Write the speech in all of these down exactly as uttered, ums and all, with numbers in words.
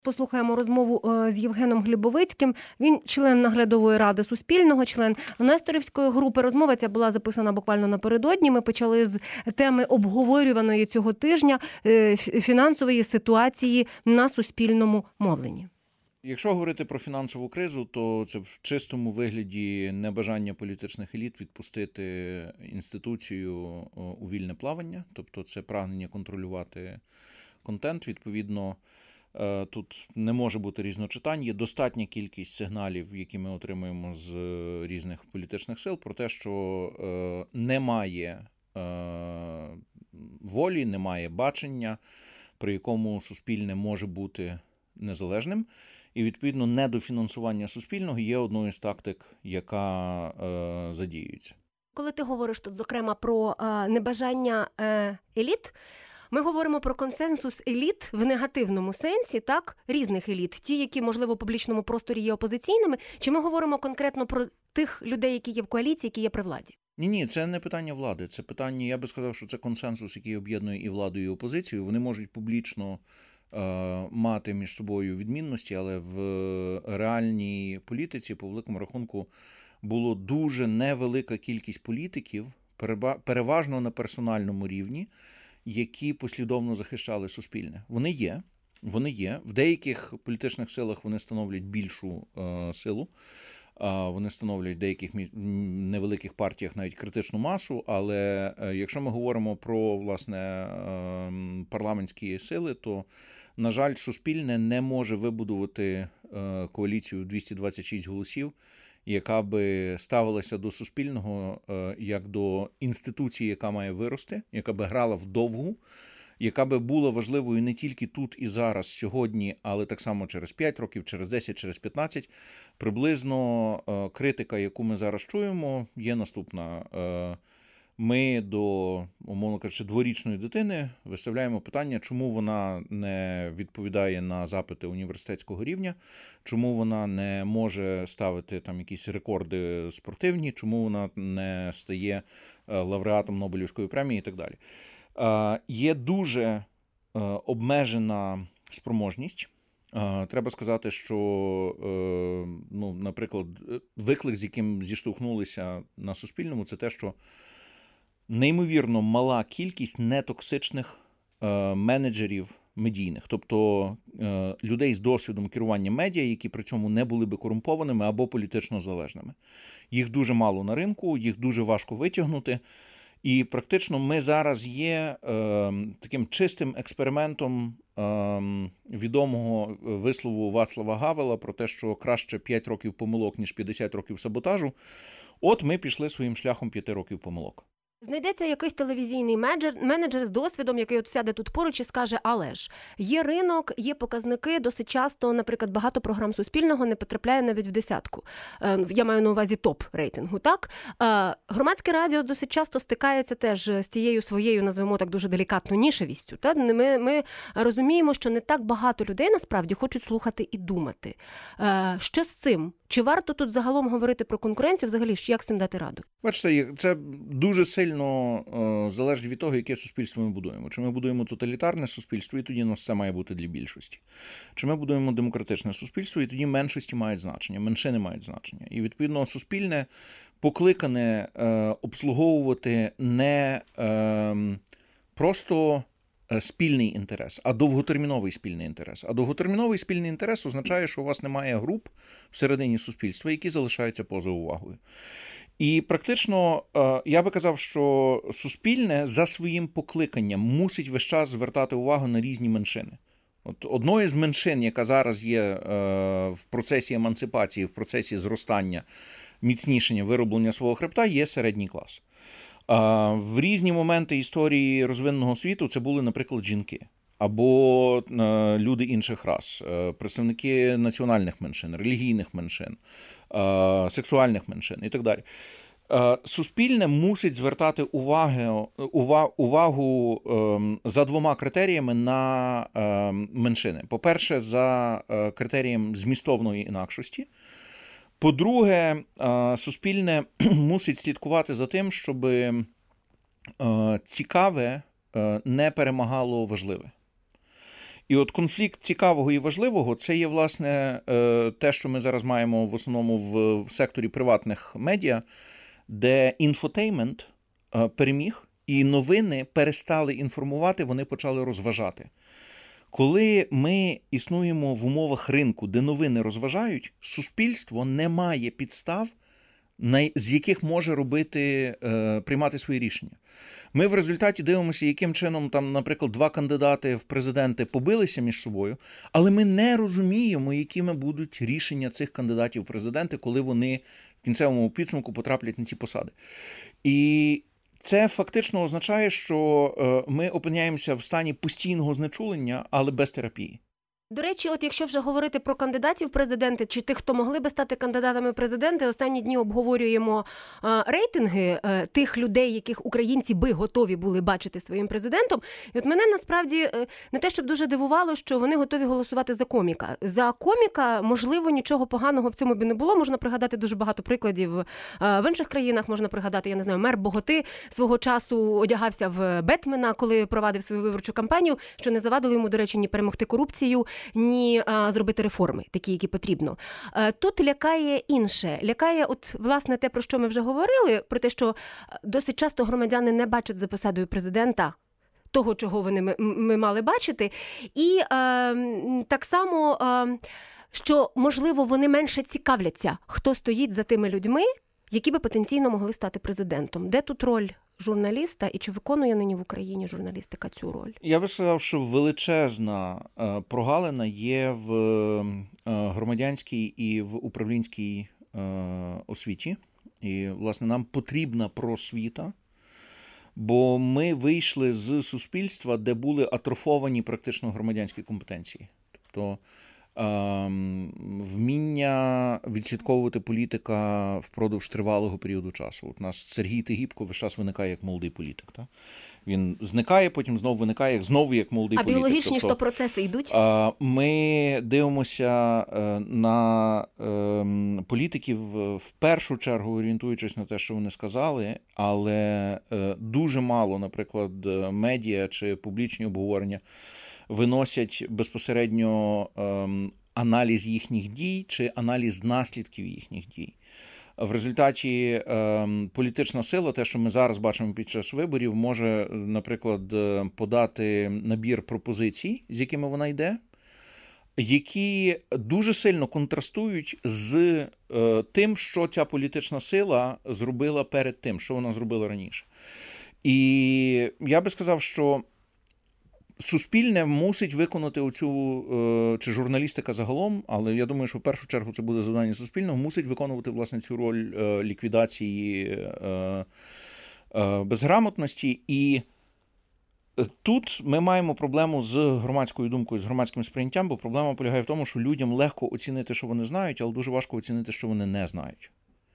Послухаємо розмову з Євгеном Глібовицьким. Він член наглядової ради Суспільного, член Несторівської групи. Розмова ця була записана буквально напередодні. Ми почали з теми обговорюваної цього тижня фінансової ситуації на суспільному мовленні. Якщо говорити про фінансову кризу, то це в чистому вигляді небажання політичних еліт відпустити інституцію у вільне плавання. Тобто це прагнення контролювати контент. Відповідно, тут не може бути різночитань. Є достатня кількість сигналів, які ми отримуємо з різних політичних сил, про те, що немає волі, немає бачення, при якому Суспільне може бути незалежним. І, відповідно, недофінансування Суспільного є одною з тактик, яка е, задіюється. Коли ти говориш тут, зокрема, про е, небажання е, еліт, ми говоримо про консенсус еліт в негативному сенсі, так? Різних еліт. Ті, які, можливо, в публічному просторі є опозиційними, чи ми говоримо конкретно про тих людей, які є в коаліції, які є при владі? Ні-ні, це не питання влади. Це питання, я би сказав, що це консенсус, який об'єднує і владу, і опозицію. Вони можуть публічно мати між собою відмінності, але в реальній політиці, по великому рахунку, було дуже невелика кількість політиків, переважно на персональному рівні, які послідовно захищали Суспільне. Вони є, вони є. В деяких політичних силах вони становлять більшу е, силу, вони становлять в деяких невеликих партіях навіть критичну масу, але якщо ми говоримо про, власне, парламентські сили, то, на жаль, Суспільне не може вибудувати коаліцію двісті двадцять шість голосів, яка би ставилася до Суспільного як до інституції, яка має вирости, яка би грала вдовгу, яка би була важливою не тільки тут і зараз, сьогодні, але так само через п'ять років, через десять, через п'ятнадцять. Приблизно критика, яку ми зараз чуємо, є наступна. Ми до, умовно кажучи, дворічної дитини виставляємо питання, чому вона не відповідає на запити університетського рівня, чому вона не може ставити там якісь рекорди спортивні, чому вона не стає лауреатом Нобелівської премії і так далі. Є дуже обмежена спроможність. Треба сказати, що, ну, наприклад, виклик, з яким зіштовхнулися на Суспільному, це те, що неймовірно мала кількість нетоксичних менеджерів медійних, тобто людей з досвідом керування медіа, які при цьому не були би корумпованими або політично залежними. Їх дуже мало на ринку, їх дуже важко витягнути. І практично ми зараз є е, таким чистим експериментом е, відомого вислову Вацлава Гавела про те, що краще п'ять років помилок, ніж п'ятдесят років саботажу. От ми пішли своїм шляхом п'яти років помилок. Знайдеться якийсь телевізійний менеджер, менеджер з досвідом, який от сяде тут поруч і скаже, але ж є ринок, є показники, досить часто, наприклад, багато програм Суспільного не потрапляє навіть в десятку. Я маю на увазі топ-рейтингу, так? Громадське радіо досить часто стикається теж з тією своєю, назвемо так дуже делікатно, нішевістю. Так? Ми, ми розуміємо, що не так багато людей насправді хочуть слухати і думати. Що з цим? Чи варто тут загалом говорити про конкуренцію, взагалі, як з цим дати раду? Бачите, це дуже сильно е, залежить від того, яке суспільство ми будуємо. Чи ми будуємо тоталітарне суспільство, і тоді у нас це має бути для більшості. Чи ми будуємо демократичне суспільство, і тоді меншості мають значення, меншини мають значення. І, відповідно, Суспільне покликане е, обслуговувати не е, просто спільний інтерес, а довготерміновий спільний інтерес. А довготерміновий спільний інтерес означає, що у вас немає груп всередині суспільства, які залишаються поза увагою. І практично я би казав, що Суспільне за своїм покликанням мусить весь час звертати увагу на різні меншини. От одною з меншин, яка зараз є в процесі емансипації, в процесі зростання, міцнішення, вироблення свого хребта, є середній клас. В різні моменти історії розвиненого світу це були, наприклад, жінки або люди інших рас, представники національних меншин, релігійних меншин, сексуальних меншин і так далі. Суспільне мусить звертати увагу, увагу за двома критеріями на меншини. По-перше, за критерієм змістовної інакшості. По-друге, Суспільне мусить слідкувати за тим, щоб цікаве не перемагало важливе. І от конфлікт цікавого і важливого – це є, власне, те, що ми зараз маємо в основному в секторі приватних медіа, де інфотеймент переміг, і новини перестали інформувати, вони почали розважати. Коли ми існуємо в умовах ринку, де новини розважають, суспільство не має підстав, з яких може робити, приймати свої рішення. Ми в результаті дивимося, яким чином, там, наприклад, два кандидати в президенти побилися між собою, але ми не розуміємо, якими будуть рішення цих кандидатів в президенти, коли вони в кінцевому підсумку потраплять на ці посади. І це фактично означає, що ми опиняємося в стані постійного знечулення, але без терапії. До речі, от якщо вже говорити про кандидатів в президенти, чи тих, хто могли би стати кандидатами в президенти, останні дні обговорюємо а, рейтинги а, тих людей, яких українці би готові були бачити своїм президентом. І от мене насправді не те, щоб дуже дивувало, що вони готові голосувати за коміка. За коміка, можливо, нічого поганого в цьому би не було. Можна пригадати дуже багато прикладів а, в інших країнах. Можна пригадати, я не знаю, мер Боготи свого часу одягався в Бетмена, коли провадив свою виборчу кампанію, що не завадило йому, до речі, ні перемогти корупцію, ні а, зробити реформи, такі, які потрібно. А, тут лякає інше. Лякає, от, власне, те, про що ми вже говорили, про те, що досить часто громадяни не бачать за посадою президента того, чого вони ми, ми мали бачити. І а, так само, а, що, можливо, вони менше цікавляться, хто стоїть за тими людьми, які би потенційно могли стати президентом. Де тут роль журналіста і чи виконує нині в Україні журналістика цю роль? Я би сказав, що величезна прогалина є в громадянській і в управлінській освіті. І, власне, нам потрібна просвіта, бо ми вийшли з суспільства, де були атрофовані практично громадянські компетенції. Тобто вміння відслідковувати політика впродовж тривалого періоду часу. От у нас Сергій Тигіпко весь час виникає як молодий політик. Так? Він зникає, потім знову виникає, як знову як молодий а політик. А біологічні тобто, ж то процеси йдуть? Ми дивимося на політиків в першу чергу, орієнтуючись на те, що вони сказали, але дуже мало, наприклад, медіа чи публічні обговорення виносять безпосередньо ем, аналіз їхніх дій чи аналіз наслідків їхніх дій. В результаті ем, політична сила, те, що ми зараз бачимо під час виборів, може, наприклад, подати набір пропозицій, з якими вона йде, які дуже сильно контрастують з е, тим, що ця політична сила зробила перед тим, що вона зробила раніше. І я би сказав, що суспільне мусить виконати оцю, чи журналістика загалом, але я думаю, що в першу чергу це буде завдання суспільного, мусить виконувати, власне, цю роль ліквідації безграмотності. І тут ми маємо проблему з громадською думкою, з громадським сприйняттям, бо проблема полягає в тому, що людям легко оцінити, що вони знають, але дуже важко оцінити, що вони не знають.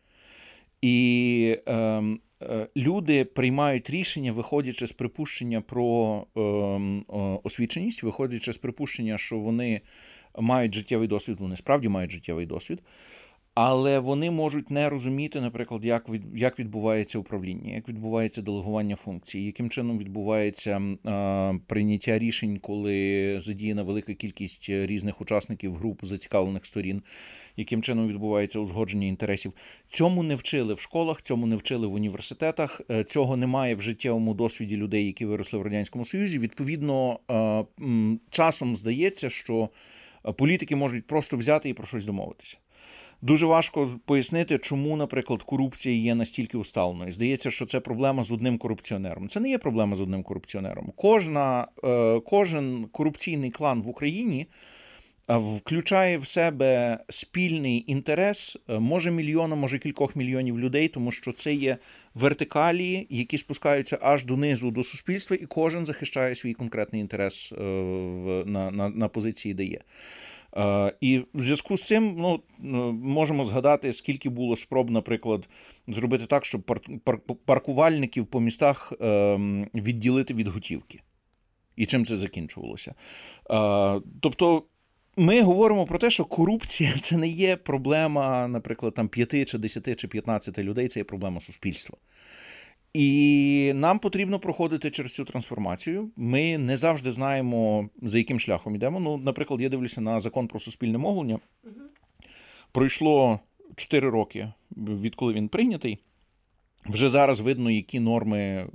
І е, е, люди приймають рішення, виходячи з припущення про е, е, освіченість, виходячи з припущення, що вони мають життєвий досвід, вони справді мають життєвий досвід, але вони можуть не розуміти, наприклад, як, від, як відбувається управління, як відбувається делегування функцій, яким чином відбувається е, прийняття рішень, коли задіяна велика кількість різних учасників груп, зацікавлених сторін, яким чином відбувається узгодження інтересів. Цьому не вчили в школах, цьому не вчили в університетах, цього немає в життєвому досвіді людей, які виросли в Радянському Союзі. Відповідно, часом здається, що політики можуть просто взяти і про щось домовитися. Дуже важко пояснити, чому, наприклад, корупція є настільки усталеною. Здається, що це проблема з одним корупціонером. Це не є проблема з одним корупціонером. Кожна, кожен корупційний клан в Україні включає в себе спільний інтерес, може мільйона, може кількох мільйонів людей, тому що це є вертикалі, які спускаються аж донизу до суспільства, і кожен захищає свій конкретний інтерес на, на, на позиції, де є. І в зв'язку з цим ну, можемо згадати, скільки було спроб, наприклад, зробити так, щоб паркувальників по містах відділити від готівки. І чим це закінчувалося. Тобто, ми говоримо про те, що корупція – це не є проблема, наприклад, там п'яти, чи десяти, чи п'ятнадцяти людей, це є проблема суспільства. І нам потрібно проходити через цю трансформацію. Ми не завжди знаємо, за яким шляхом йдемо. Ну, наприклад, я дивлюся на закон про суспільне мовлення. Угу. Пройшло чотири роки, відколи він прийнятий. Вже зараз видно, які норми е,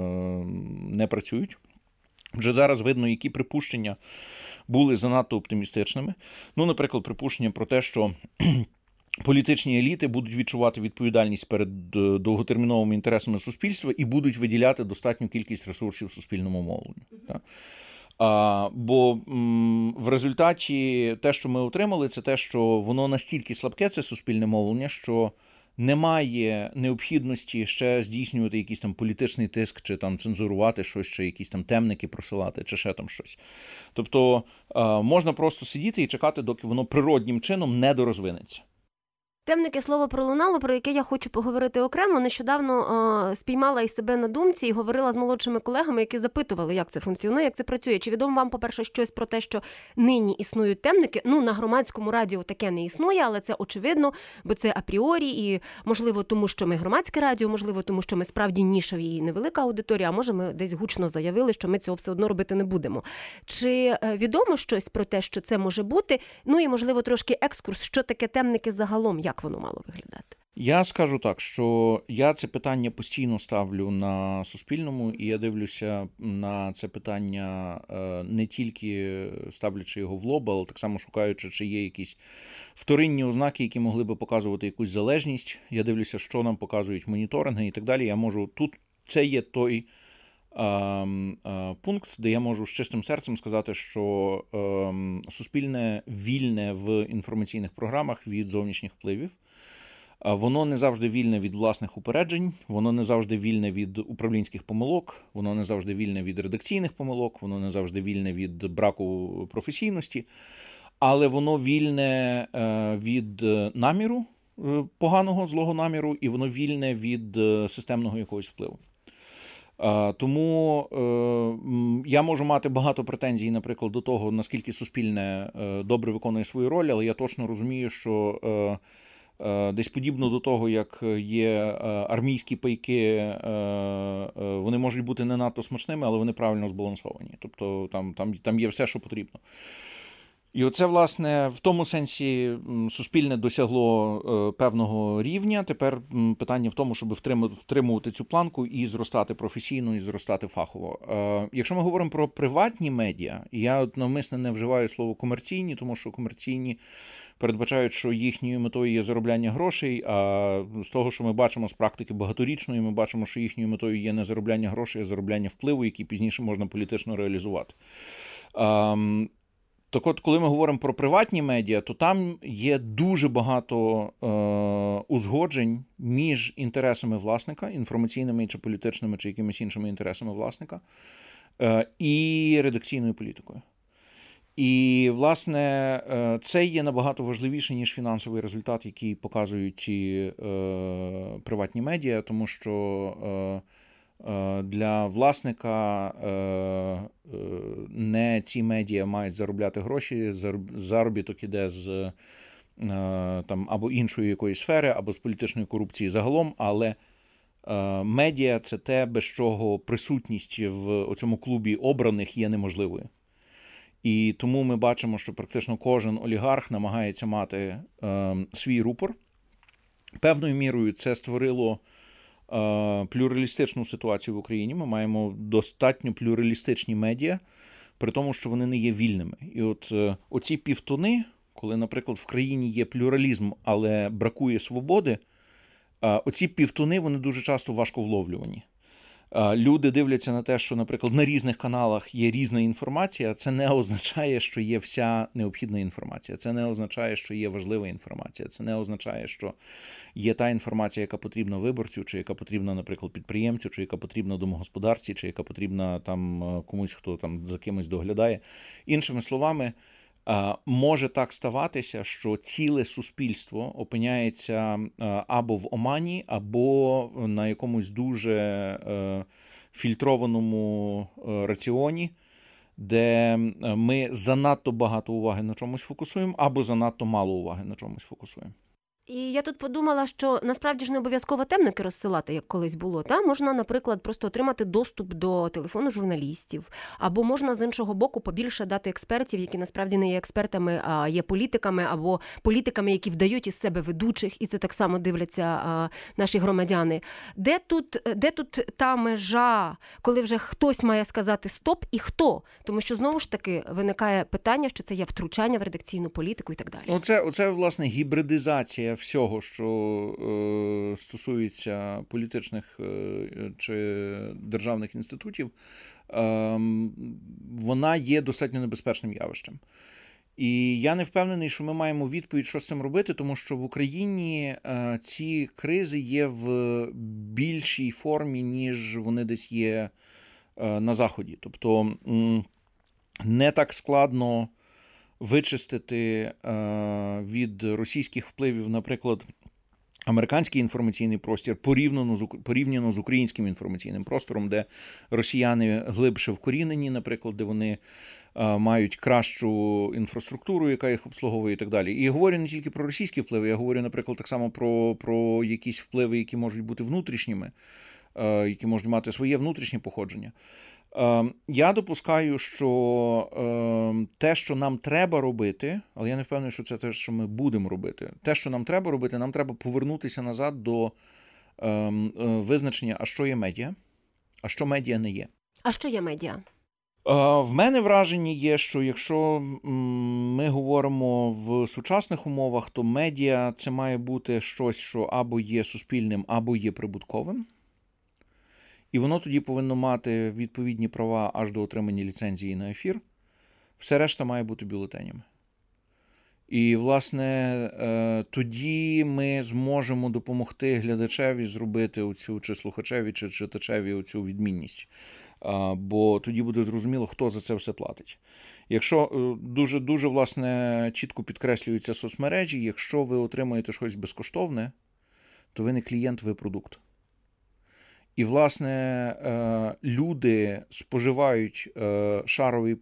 не працюють. Вже зараз видно, які припущення були занадто оптимістичними. Ну, наприклад, припущення про те, що політичні еліти будуть відчувати відповідальність перед довготерміновими інтересами суспільства і будуть виділяти достатню кількість ресурсів суспільному мовленню. Так? А, бо м, в результаті те, що ми отримали, це те, що воно настільки слабке, це суспільне мовлення, що немає необхідності ще здійснювати якийсь там політичний тиск, чи там цензурувати щось, чи якісь там темники просилати, чи ще там щось. Тобто а, можна просто сидіти і чекати, доки воно природнім чином не дорозвинеться. Темники слово пролунало, про яке я хочу поговорити окремо. Нещодавно е, спіймала і себе на думці і говорила з молодшими колегами, які запитували, як це функціонує, як це працює. Чи відомо вам, по-перше, щось про те, що нині існують темники? Ну, на громадському радіо таке не існує, але це очевидно, бо це апріорі і, можливо, тому, що ми громадське радіо, можливо, тому, що ми справді нішеві і невелика аудиторія, а може ми десь гучно заявили, що ми цього все одно робити не будемо. Чи відомо щось про те, що це може бути? Ну і, можливо, трошки екскурс, що таке темники загалом, як воно мало виглядати? Я скажу так, що я це питання постійно ставлю на Суспільному, і я дивлюся на це питання не тільки ставлячи його в лоб, але так само шукаючи, чи є якісь вторинні ознаки, які могли би показувати якусь залежність. Я дивлюся, що нам показують моніторинги і так далі. Я можу тут, це є той а, а, пункт, де я можу з чистим серцем сказати, що а, Суспільне вільне в інформаційних програмах від зовнішніх впливів. Воно не завжди вільне від власних упереджень, воно не завжди вільне від управлінських помилок, воно не завжди вільне від редакційних помилок, воно не завжди вільне від браку професійності, але воно вільне від наміру, поганого, злого наміру, і воно вільне від системного якогось впливу. Тому я можу мати багато претензій, наприклад, до того, наскільки Суспільне добре виконує свою роль, але я точно розумію, що десь подібно до того, як є армійські пайки, вони можуть бути не надто смачними, але вони правильно збалансовані. Тобто там, там, там є все, що потрібно. І оце, власне, в тому сенсі Суспільне досягло певного рівня. Тепер питання в тому, щоб втримувати цю планку і зростати професійно, і зростати фахово. Якщо ми говоримо про приватні медіа, я от навмисне не вживаю слово комерційні, тому що комерційні передбачають, що їхньою метою є заробляння грошей, а з того, що ми бачимо з практики багаторічної, ми бачимо, що їхньою метою є не заробляння грошей, а заробляння впливу, який пізніше можна політично реалізувати. Так от, коли ми говоримо про приватні медіа, то там є дуже багато е, узгоджень між інтересами власника, інформаційними чи політичними, чи якимись іншими інтересами власника, е, і редакційною політикою. І, власне, е, це є набагато важливіше, ніж фінансовий результат, який показують ці е, приватні медіа, тому що е, для власника не ці медіа мають заробляти гроші, заробіток іде з там, або іншої якоїсь сфери, або з політичної корупції загалом, але медіа – це те, без чого присутність в цьому клубі обраних є неможливою. І тому ми бачимо, що практично кожен олігарх намагається мати свій рупор. Певною мірою це створило плюралістичну ситуацію в Україні. Ми маємо достатньо плюралістичні медіа, при тому, що вони не є вільними. І от оці півтони, коли, наприклад, в країні є плюралізм, але бракує свободи, оці півтони, вони дуже часто важко вловлювані. Люди дивляться на те, що, наприклад, на різних каналах є різна інформація. Це не означає, що є вся необхідна інформація. Це не означає, що є важлива інформація. Це не означає, що є та інформація, яка потрібна виборцю, чи яка потрібна, наприклад, підприємцю, чи яка потрібна домогосподарці, чи яка потрібна там комусь, хто там за кимось доглядає. Іншими словами, може так ставатися, що ціле суспільство опиняється або в омані, або на якомусь дуже фільтрованому раціоні, де ми занадто багато уваги на чомусь фокусуємо, або занадто мало уваги на чомусь фокусуємо. І я тут подумала, що насправді ж не обов'язково темники розсилати, як колись було. Та? Можна, наприклад, просто отримати доступ до телефону журналістів, або можна з іншого боку побільше дати експертів, які насправді не є експертами, а є політиками, або політиками, які вдають із себе ведучих, і це так само дивляться а, наші громадяни. Де тут, де тут та межа, коли вже хтось має сказати «стоп» і хто? Тому що, знову ж таки, виникає питання, що це є втручання в редакційну політику і так далі. Оце, оце власне, гібридизація всього, що е, стосується політичних е, чи державних інститутів, е, вона є достатньо небезпечним явищем. І я не впевнений, що ми маємо відповідь, що з цим робити, тому що в Україні е, ці кризи є в більшій формі, ніж вони десь є е, на Заході. Тобто м, не так складно вичистити е, від російських впливів, наприклад, американський інформаційний простір порівняно з, порівняно з українським інформаційним простором, де росіяни глибше вкорінені, наприклад, де вони е, мають кращу інфраструктуру, яка їх обслуговує і так далі. І я говорю не тільки про російські впливи, я говорю, наприклад, так само про, про якісь впливи, які можуть бути внутрішніми, е, які можуть мати своє внутрішнє походження. Я допускаю, що те, що нам треба робити, але я не впевнений, що це те, що ми будемо робити. Те, що нам треба робити, нам треба повернутися назад до визначення, а що є медіа, а що медіа не є. А що є медіа? В мене враження є, що якщо ми говоримо в сучасних умовах, то медіа – це має бути щось, що або є суспільним, або є прибутковим. І воно тоді повинно мати відповідні права аж до отримання ліцензії на ефір. Все решта має бути бюлетенями. І, власне, тоді ми зможемо допомогти глядачеві зробити оцю, чи слухачеві, чи читачеві оцю відмінність. Бо тоді буде зрозуміло, хто за це все платить. Якщо дуже, дуже, власне, чітко підкреслюються соцмережі, якщо ви отримуєте щось безкоштовне, то ви не клієнт, ви продукт. І, власне, люди споживають шаровий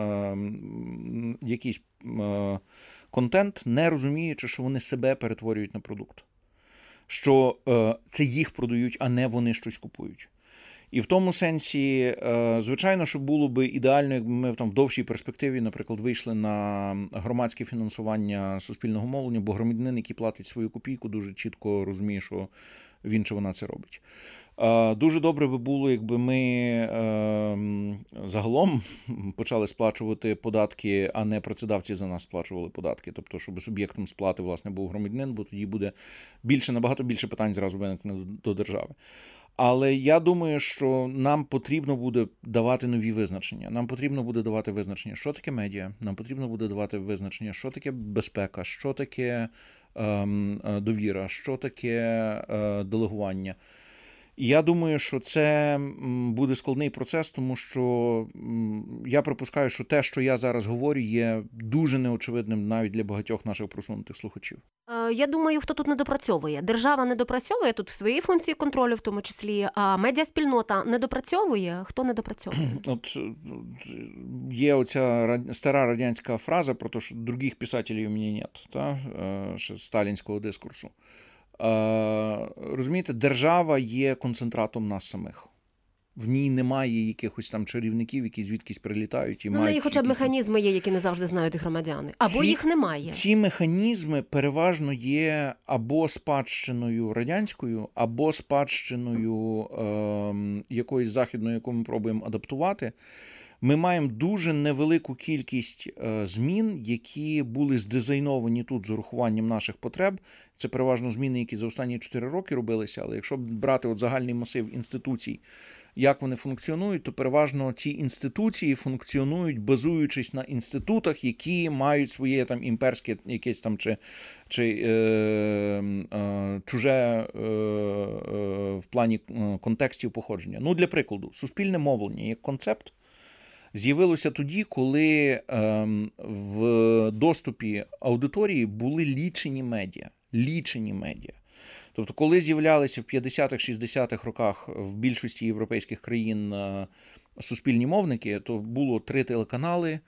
якийсь контент, не розуміючи, що вони себе перетворюють на продукт. Що це їх продають, а не вони щось купують. І в тому сенсі, звичайно, що було би ідеально, якби ми там в довшій перспективі, наприклад, вийшли на громадське фінансування суспільного мовлення, бо громадянин, який платить свою копійку, дуже чітко розуміє, що він чи вона це робить. Дуже добре би було, якби ми е, загалом почали сплачувати податки, а не працедавці за нас сплачували податки. Тобто, щоб суб'єктом сплати, власне, був громадянин, бо тоді буде більше, набагато більше питань зразу виникне до держави. Але я думаю, що нам потрібно буде давати нові визначення. Нам потрібно буде давати визначення, що таке медіа, нам потрібно буде давати визначення, що таке безпека, що таке е, довіра, що таке е, делегування. Я думаю, що це буде складний процес, тому що я припускаю, що те, що я зараз говорю, є дуже неочевидним навіть для багатьох наших просунутих слухачів. Я думаю, хто тут недопрацьовує. Держава недопрацьовує тут свої функції контролю в тому числі, а медіаспільнота недопрацьовує. Хто недопрацьовує? От є оця стара радянська фраза про те, що других писателів у мене нет, та? Ще з сталінського дискурсу. Розумієте, держава є концентратом нас самих. В ній немає якихось там чарівників, які звідкись прилітають і ну, мають... Ну, і хоча б якісь... механізми є, які не завжди знають громадяни. Або ці, їх немає. Ці механізми переважно є або спадщиною радянською, або спадщиною е, якоїсь західної, яку ми пробуємо адаптувати. Ми маємо дуже невелику кількість е, змін, які були здизайновані тут з урахуванням наших потреб. Це переважно зміни, які за останні чотири роки робилися, але якщо брати от загальний масив інституцій, як вони функціонують, то переважно ці інституції функціонують, базуючись на інститутах, які мають своє там імперське якесь там чи, чи е, е, чуже е, е, в плані контекстів походження. Ну, для прикладу, суспільне мовлення як концепт з'явилося тоді, коли е, в доступі аудиторії були лічені медіа. Лічені медіа. Тобто, коли з'являлися в п'ятдесятих-шістдесятих роках в більшості європейських країн суспільні мовники, то було три телеканали,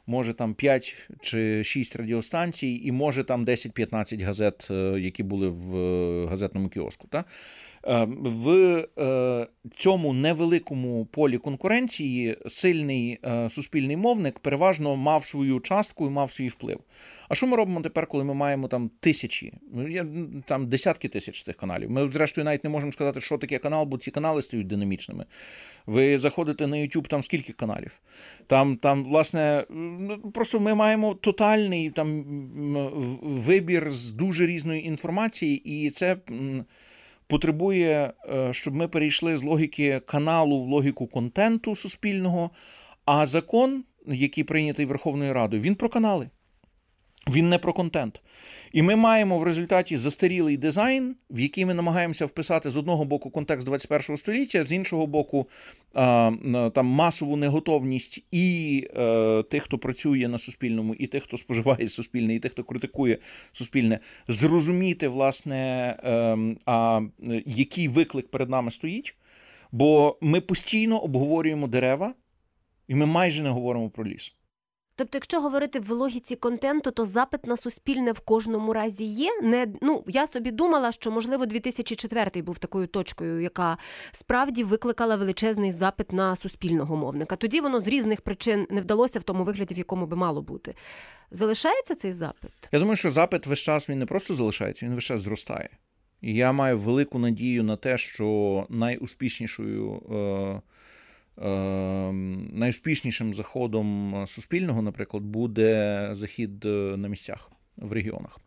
може там п'ять чи шість радіостанцій і може там десять-п'ятнадцять газет, які були в газетному кіоску. Та? В цьому невеликому полі конкуренції сильний суспільний мовник переважно мав свою частку і мав свій вплив. А що ми робимо тепер, коли ми маємо там тисячі, там десятки тисяч цих каналів? Ми, зрештою, навіть не можемо сказати, що таке канал, бо ці канали стають динамічними. Ви заходите на YouTube, там скільки каналів? Там, там власне, просто ми маємо тотальний там вибір з дуже різної інформації, і це потребує, щоб ми перейшли з логіки каналу в логіку контенту суспільного, а закон, який прийнятий Верховною Радою, він про канали. Він не про контент. І ми маємо в результаті застарілий дизайн, в який ми намагаємося вписати з одного боку контекст двадцять першого століття, з іншого боку там масову неготовність і тих, хто працює на Суспільному, і тих, хто споживає Суспільне, і тих, хто критикує Суспільне, зрозуміти, власне, а який виклик перед нами стоїть. Бо ми постійно обговорюємо дерева, і ми майже не говоримо про ліс. Тобто, якщо говорити в логіці контенту, то запит на Суспільне в кожному разі є? Не, ну, я собі думала, що, можливо, дві тисячі четвертий був такою точкою, яка справді викликала величезний запит на суспільного мовника. Тоді воно з різних причин не вдалося в тому вигляді, в якому би мало бути. Залишається цей запит? Я думаю, що запит весь час він не просто залишається, він весь час зростає. І я маю велику надію на те, що найуспішнішою... Е- найуспішнішим заходом Суспільного, наприклад, буде захід на місцях, в регіонах.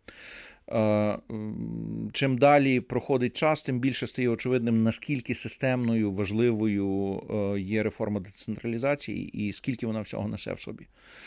Чим далі проходить час, тим більше стає очевидним, наскільки системною, важливою є реформа децентралізації і скільки вона всього несе в собі.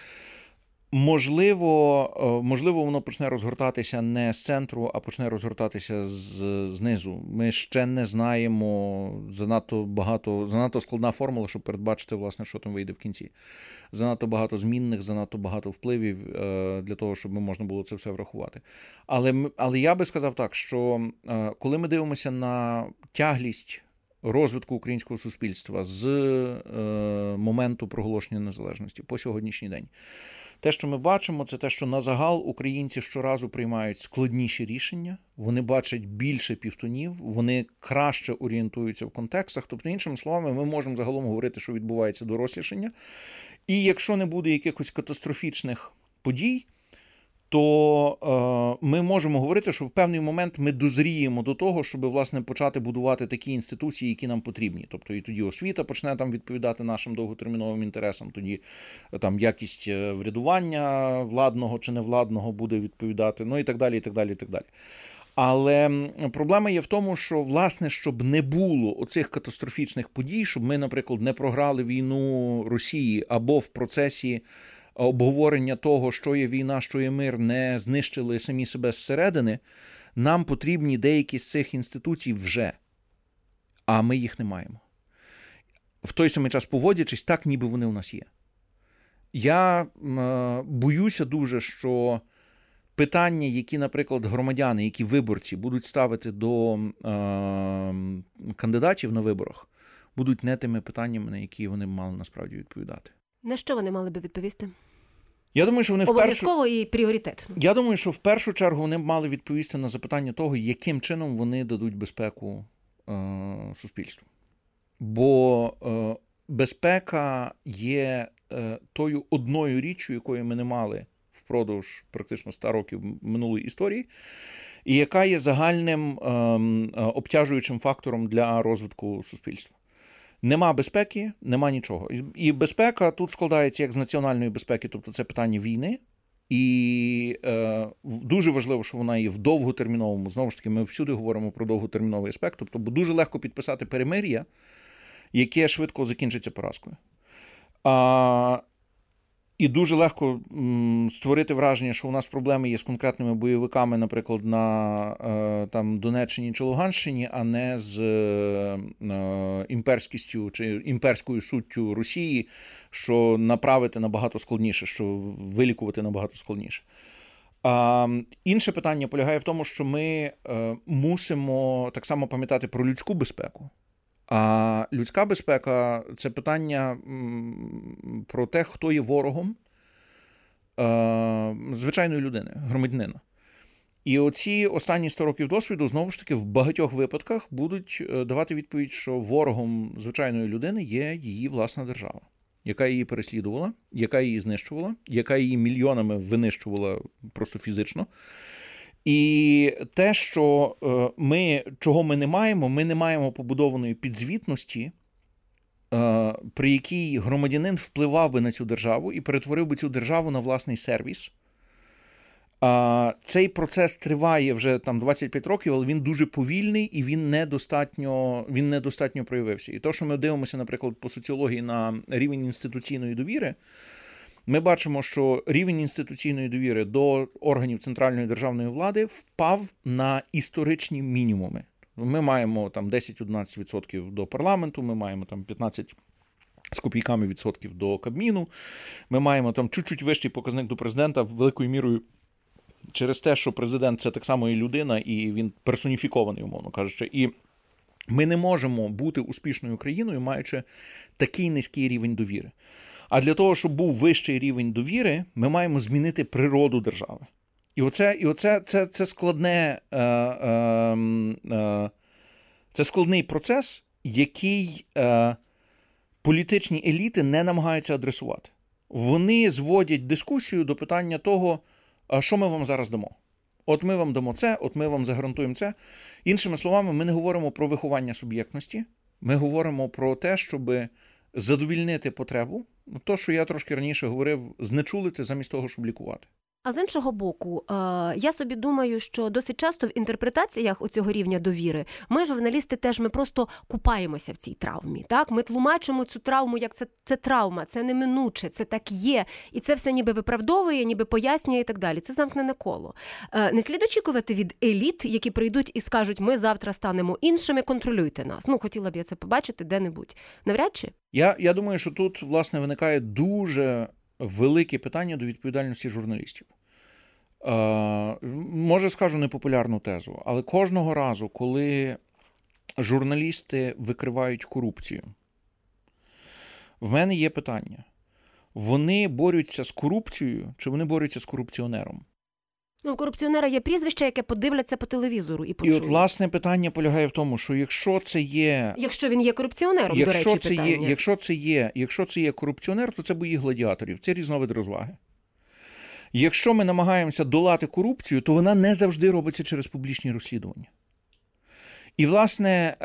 Можливо, можливо, воно почне розгортатися не з центру, а почне розгортатися з, знизу. Ми ще не знаємо, занадто багато, занадто складна формула, щоб передбачити, власне, що там вийде в кінці. Занадто багато змінних, занадто багато впливів для того, щоб ми можна було це все врахувати. Але, але я би сказав так, що коли ми дивимося на тяглість розвитку українського суспільства з моменту проголошення незалежності по сьогоднішній день, те, що ми бачимо, це те, що на загал українці щоразу приймають складніші рішення, вони бачать більше півтонів, вони краще орієнтуються в контекстах. Тобто, іншими словами, ми можемо загалом говорити, що відбувається дорослішання. І якщо не буде якихось катастрофічних подій, то е, ми можемо говорити, що в певний момент ми дозріємо до того, щоб, власне, почати будувати такі інституції, які нам потрібні. Тобто і тоді освіта почне там відповідати нашим довготерміновим інтересам, тоді там якість врядування владного чи невладного буде відповідати, ну і так далі, і так далі, і так далі. Але проблема є в тому, що, власне, щоб не було оцих катастрофічних подій, щоб ми, наприклад, не програли війну Росії або в процесі обговорення того, що є війна, що є мир, не знищили самі себе зсередини, нам потрібні деякі з цих інституцій вже, а ми їх не маємо. В той самий час поводячись так, ніби вони у нас є. Я е, боюся дуже, що питання, які, наприклад, громадяни, які виборці будуть ставити до е, кандидатів на виборах, будуть не тими питаннями, на які вони мали насправді відповідати. На що вони мали би відповісти? Я думаю, що вони обов'язково вперше... і пріоритетно. Я думаю, що в першу чергу вони мали відповісти на запитання того, яким чином вони дадуть безпеку е, суспільству. Бо е, безпека є е, тою одною річчю, якої ми не мали впродовж практично ста років минулої історії, і яка є загальним е, е, обтяжуючим фактором для розвитку суспільства. Нема безпеки, нема нічого. І безпека тут складається як з національної безпеки, тобто це питання війни. І е, дуже важливо, що вона є в довготерміновому, знову ж таки, ми всюди говоримо про довготерміновий аспект, тобто бо дуже легко підписати перемир'я, яке швидко закінчиться поразкою. А, і дуже легко м, створити враження, що у нас проблеми є з конкретними бойовиками, наприклад, на е, там, Донеччині чи Луганщині, а не з е, імперськістю чи імперською суттю Росії, що направити набагато складніше, що вилікувати набагато складніше. А, інше питання полягає в тому, що ми е, мусимо так само пам'ятати про людську безпеку. А людська безпека – це питання про те, хто є ворогом, е, звичайної людини, громадянина. І оці останні сто років досвіду, знову ж таки, в багатьох випадках будуть давати відповідь, що ворогом звичайної людини є її власна держава, яка її переслідувала, яка її знищувала, яка її мільйонами винищувала просто фізично. І те, що ми, чого ми не маємо, ми не маємо побудованої підзвітності, при якій громадянин впливав би на цю державу і перетворив би цю державу на власний сервіс. Цей процес триває вже там двадцять п'ять років, але він дуже повільний і він недостатньо, він недостатньо проявився. І то, що ми дивимося, наприклад, по соціології на рівень інституційної довіри, ми бачимо, що рівень інституційної довіри до органів центральної державної влади впав на історичні мінімуми. Ми маємо там десять-одинадцять відсотків до парламенту, ми маємо там п'ятнадцять з копійками відсотків до Кабміну, ми маємо там чуть-чуть вищий показник до президента, великою мірою через те, що президент – це так само і людина, і він персоніфікований, умовно кажучи. І ми не можемо бути успішною країною, маючи такий низький рівень довіри. А для того, щоб був вищий рівень довіри, ми маємо змінити природу держави. І оце, і оце це, це, складне, е, е, е, це складний процес, який е, політичні еліти не намагаються адресувати. Вони зводять дискусію до питання того, а що ми вам зараз дамо? От ми вам дамо це, от ми вам загарантуємо це. Іншими словами, ми не говоримо про виховання суб'єктності, ми говоримо про те, щоб задовільнити потребу, то, що я трошки раніше говорив, знечулити замість того, щоб лікувати. А з іншого боку, я собі думаю, що досить часто в інтерпретаціях у цього рівня довіри ми, журналісти, теж ми просто купаємося в цій травмі. Так? Ми тлумачимо цю травму, як це, це травма, це неминуче, це так є. І це все ніби виправдовує, ніби пояснює і так далі. Це замкнене коло. Не слід очікувати від еліт, які прийдуть і скажуть, ми завтра станемо іншими, контролюйте нас. Ну, хотіла б я це побачити де-небудь. Навряд чи? Я, я думаю, що тут, власне, виникає дуже велике питання до відповідальності журналістів. Е, може, скажу непопулярну тезу, але кожного разу, коли журналісти викривають корупцію, в мене є питання. Вони борються з корупцією, чи вони борються з корупціонером? Ну, у корупціонера є прізвище, яке подивляться по телевізору і почують. І от, власне, питання полягає в тому, що якщо це є... Якщо він є корупціонером, якщо до речі, це питання. Є, якщо, це є, якщо це є корупціонер, то це бої гладіаторів, це різновид розваги. Якщо ми намагаємося долати корупцію, то вона не завжди робиться через публічні розслідування. І, власне,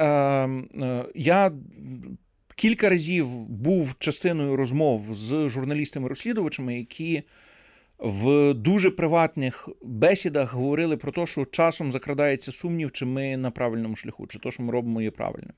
я кілька разів був частиною розмов з журналістами-розслідувачами, які в дуже приватних бесідах говорили про те, що часом закрадається сумнів, чи ми на правильному шляху, чи те, що ми робимо, є правильним.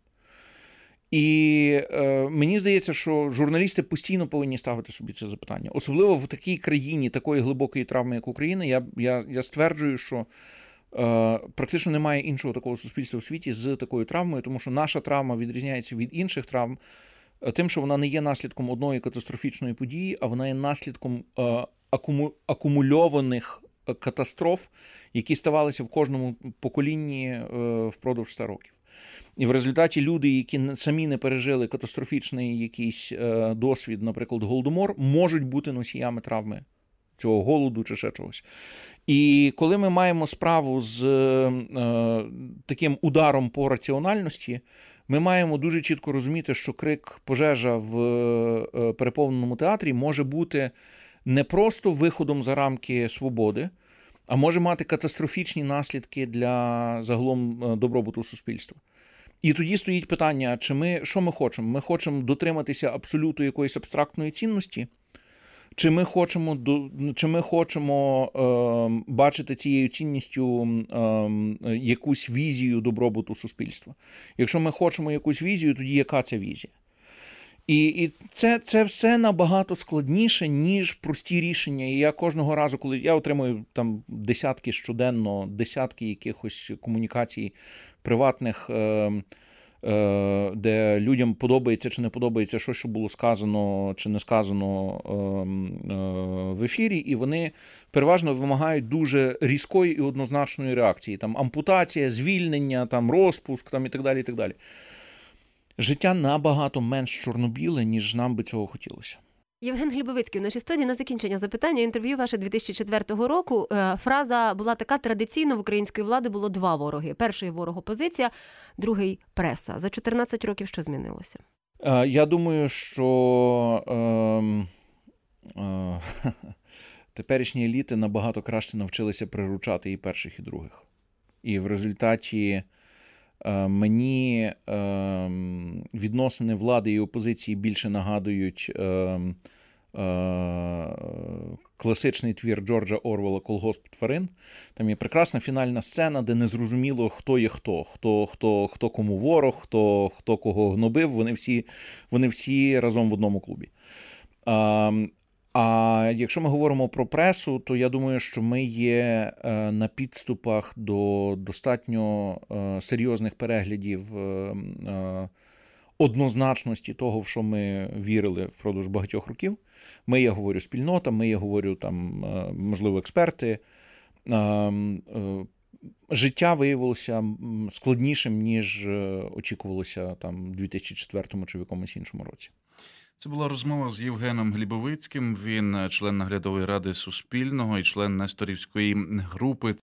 І е, мені здається, що журналісти постійно повинні ставити собі це запитання. Особливо в такій країні, такої глибокої травми, як Україна, я, я, я стверджую, що е, практично немає іншого такого суспільства в світі з такою травмою, тому що наша травма відрізняється від інших травм тим, що вона не є наслідком одної катастрофічної події, а вона є наслідком е, акуму, акумульованих катастроф, які ставалися в кожному поколінні е, впродовж ста років. І в результаті люди, які самі не пережили катастрофічний якийсь е, досвід, наприклад, голодомор, можуть бути носіями травми цього голоду чи ще чогось. І коли ми маємо справу з е, таким ударом по раціональності, ми маємо дуже чітко розуміти, що крик «пожежа» в е, переповненому театрі може бути не просто виходом за рамки свободи, а може мати катастрофічні наслідки для загалом добробуту суспільства. І тоді стоїть питання, чи ми, що ми хочемо? Ми хочемо дотриматися абсолюту якоїсь абстрактної цінності? Чи ми хочемо, чи ми хочемо е, бачити цією цінністю е, якусь візію добробуту суспільства? Якщо ми хочемо якусь візію, тоді яка ця візія? І, і це, це все набагато складніше, ніж прості рішення. І я кожного разу, коли я отримую там десятки щоденно, десятки якихось комунікацій приватних, е, е, де людям подобається чи не подобається що, що було сказано чи не сказано е, е, в ефірі, і вони переважно вимагають дуже різкої і однозначної реакції. Там ампутація, звільнення, там розпуск там, і так далі, і так далі. Життя набагато менш чорно-біле, ніж нам би цього хотілося. Євген Глібовицький в нашій студії. На закінчення запитання. Інтерв'ю ваше дві тисячі четвертого року. Фраза була така: традиційно в української влади було два вороги. Перший ворог – опозиція, другий – преса. За чотирнадцять років що змінилося? Я думаю, що е, е, теперішні еліти набагато краще навчилися приручати і перших, і других. І в результаті е, мені е, відносини влади і опозиції більше нагадують е, е, класичний твір Джорджа Орвелла «Колгосп тварин». Там є прекрасна фінальна сцена, де незрозуміло, хто є хто, хто, хто, хто кому ворог, хто, хто кого гнобив, вони всі, вони всі разом в одному клубі. Е, А якщо ми говоримо про пресу, то я думаю, що ми є на підступах до достатньо серйозних переглядів однозначності того, в що ми вірили впродовж багатьох років. Ми, я говорю, спільнота, ми, я говорю, там, можливо, експерти. Життя виявилося складнішим, ніж очікувалося там у дві тисячі четвертому чи в якомусь іншому році. Це була розмова з Євгеном Глібовицьким. Він член наглядової ради Суспільного і член Несторівської групи.